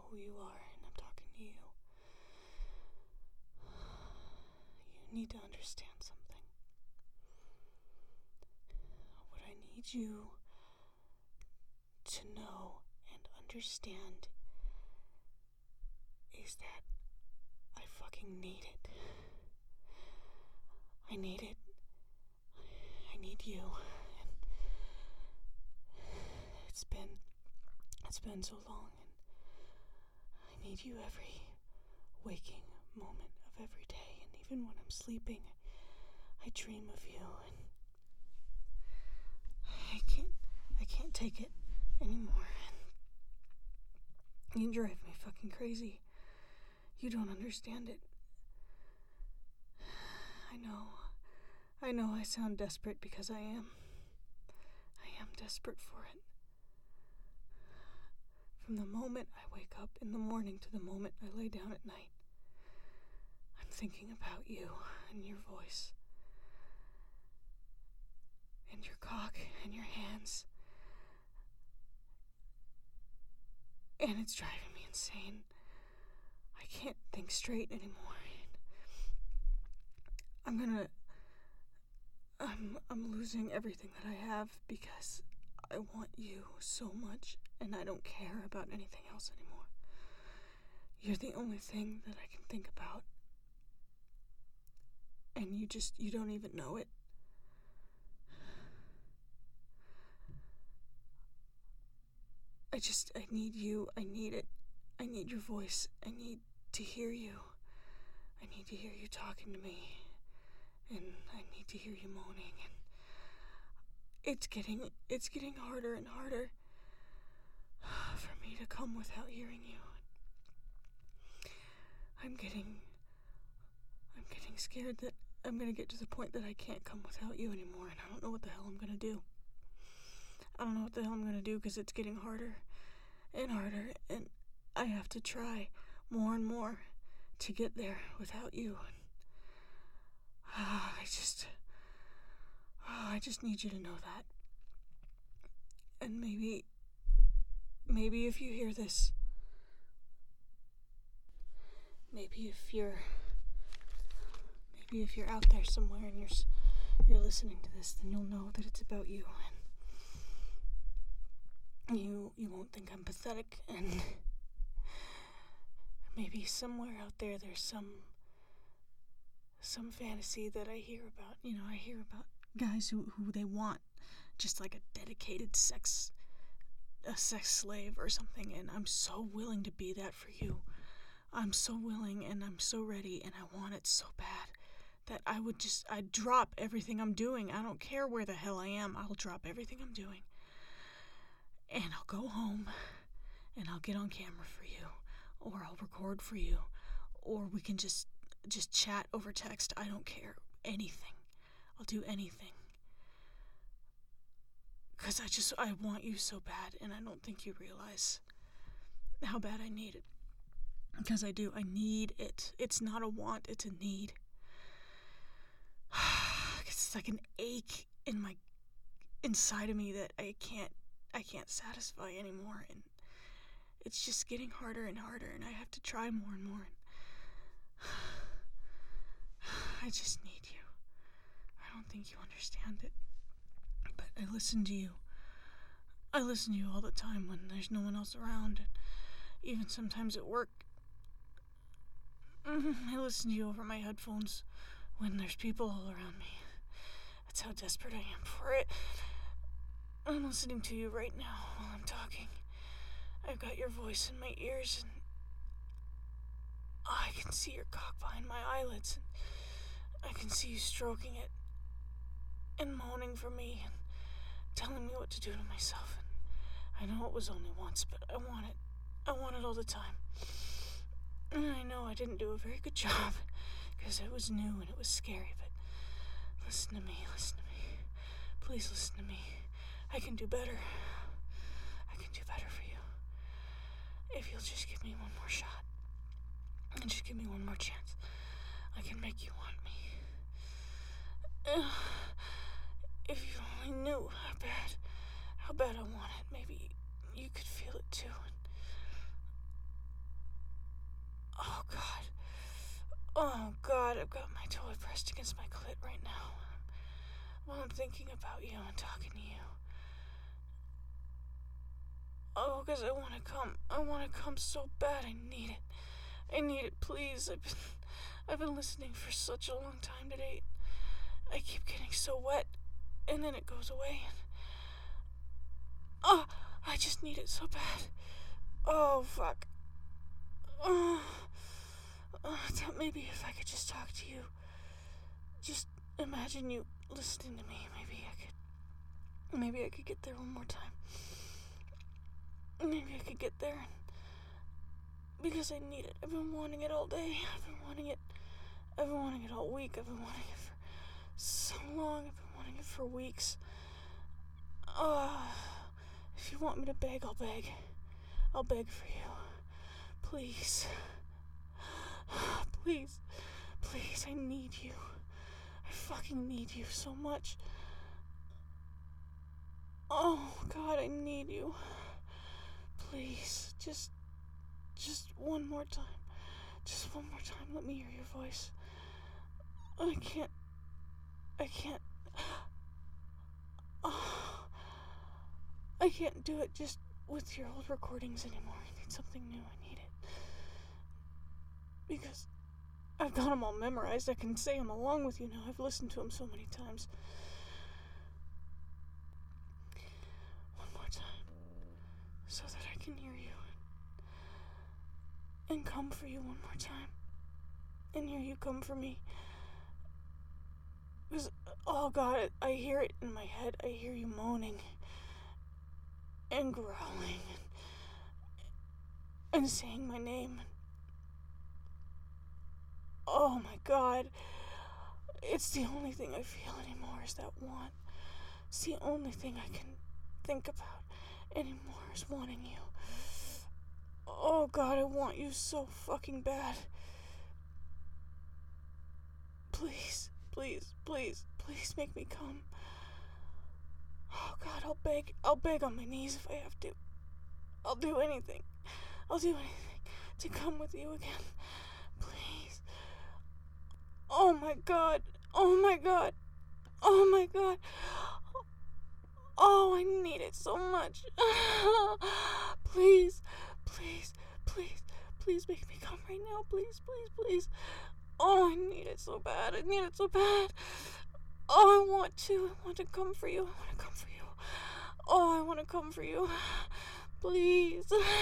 who you are, and I'm talking to you. You need to understand something. What I need you to know and understand is that I fucking need it. I need it. I need you. And it's been so long, and I need you every waking moment of every day, and even when I'm sleeping, I dream of you, and I can't take it anymore. You drive me fucking crazy. You don't understand it. I know I sound desperate because I am. I am desperate for it. From the moment I wake up in the morning to the moment I lay down at night, I'm thinking about you and your voice, and your cock and your hands. And it's driving me insane. I can't think straight anymore. I'm losing everything that I have because I want you so much, and I don't care about anything else anymore. You're the only thing that I can think about, and you don't even know it. I need you. I need it. I need your voice. I need to hear you. I need to hear you talking to me. And I need to hear you moaning. And it's getting harder and harder for me to come without hearing you. I'm getting scared that I'm gonna get to the point that I can't come without you anymore, and I don't know what the hell I'm gonna do. I don't know what the hell I'm gonna do because it's getting harder and harder, and I have to try more and more to get there without you. I just need you to know that. And maybe if you hear this, maybe if you're out there somewhere and you're listening to this, then you'll know that it's about you, and you won't think I'm pathetic, and maybe somewhere out there there's some fantasy that I hear about. I hear about guys who they want just like a dedicated sex slave or something, and I'm so willing to be that for you. I'm so willing, and I'm so ready, and I want it so bad that I'd drop everything I'm doing. I don't care where the hell I am. I'll drop everything I'm doing, and I'll go home, and I'll get on camera for you, or I'll record for you, or we can just chat over text. I don't care. Anything. I'll do anything. Because I want you so bad, and I don't think you realize how bad I need it. Because I do. I need it. It's not a want, it's a need. It's like an ache inside of me that I can't satisfy anymore, and it's just getting harder and harder, and I have to try more and more. I just need you. I don't think you understand it, but I listen to you. I listen to you all the time when there's no one else around, and even sometimes at work. I listen to you over my headphones when there's people all around me. That's how desperate I am for it. I'm listening to you right now while I'm talking. I've got your voice in my ears, and I can see your cock behind my eyelids, and I can see you stroking it and moaning for me and telling me what to do to myself. And I know it was only once, but I want it. I want it all the time. And I know I didn't do a very good job because it was new and it was scary, but listen to me. Please listen to me. I can do better. I can do better for you. If you'll just give me one more shot and just give me one more chance, I can make you want me. If you only knew how bad I want it, maybe you could feel it too. Oh, God. Oh, God, I've got my toy pressed against my clit right now. While I'm thinking about you and talking to you. Oh, because I want to come. I want to come so bad. I need it. I need it, please. I've been listening for such a long time today. I keep getting so wet, and then it goes away. Oh, I just need it so bad. Oh, fuck. Thought maybe if I could just talk to you. Just imagine you listening to me. Maybe I could get there one more time. Maybe I could get there. Because I need it. I've been wanting it all day. I've been wanting it all week. I've been wanting it for so long. I've been wanting it for weeks. If you want me to beg, I'll beg. I'll beg for you. Please. Please. Please, I need you. I fucking need you so much. Oh, God, I need you. Please, just one more time. Just one more time, let me hear your voice. I can't. I can't do it just with your old recordings anymore. I need something new. I need it. Because I've got them all memorized. I can say them along with you now. I've listened to them so many times. One more time. So that I can hear you. And come for you one more time. And hear you come for me. Because, oh God, I hear it in my head. I hear you moaning. And growling. And saying my name. Oh my God. It's the only thing I feel anymore is that want. It's the only thing I can think about anymore is wanting you. Oh God, I want you so fucking bad. Please, please, please, please make me come. Oh God, I'll beg on my knees if I have to. I'll do anything to come with you again. Please. Oh my God, oh my God, oh my God. Oh, I need it so much. Please, please, please, please make me come right now. Please, please, please. Oh, I need it so bad. I need it so bad. Oh, I want to come for you. I want to come for you. Oh, I want to come for you. Please.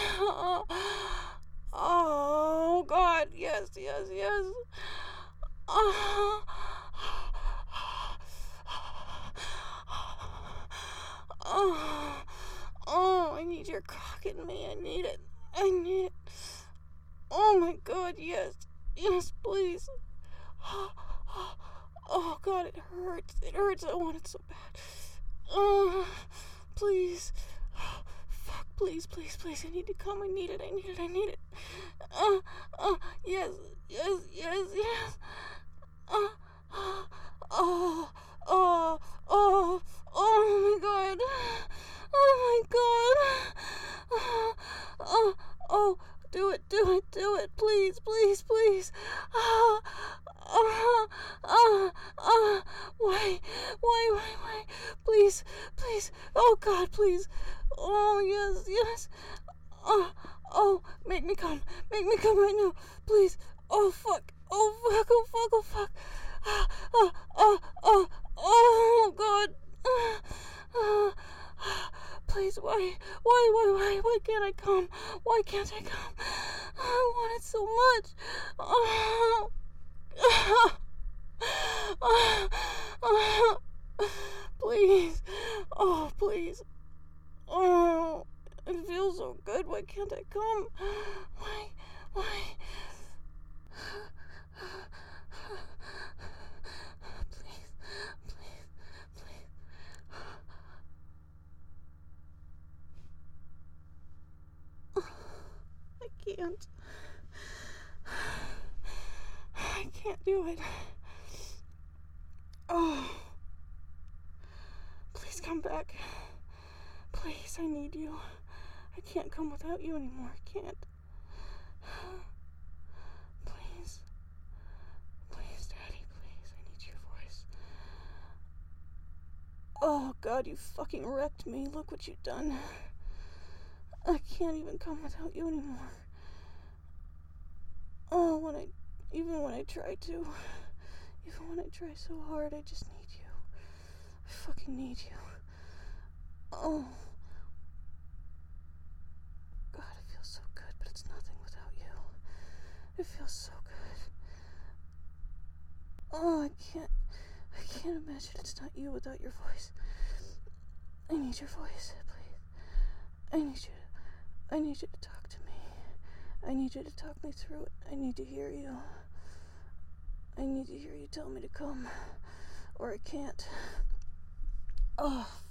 Oh, God. Yes, yes, yes. Oh, I need your cock in me. I need it. I need it. Oh my God, yes. Yes, please. Oh God, it hurts. It hurts. I want it so bad. Please. Fuck, please, please, please. I need to come. I need it. I need it. I need it. Yes, yes, yes, yes. Oh my God. Oh my God. Do it, please, please, please. Why, please, please. Oh God, please. Oh yes, yes. Make me come right now, please. Oh fuck, oh fuck. Oh God. Please, why can't I come? Why can't I come? I want it so much. Please. Oh, please. Oh, it feels so good. Why can't I come? Why? I can't do it. Oh, please come back. Please, I need you. I can't come without you anymore. I can't. Oh, God, you fucking wrecked me. Look what you've done. I can't even come without you anymore. Oh, even when I try so hard, I just need you. I fucking need you. Oh. God, it feels so good, but it's nothing without you. It feels so good. Oh, I can't imagine it's not you without your voice. I need your voice, please. I need you to talk to me. I need you to talk me through it. I need to hear you. I need to hear you tell me to come, or I can't. Oh,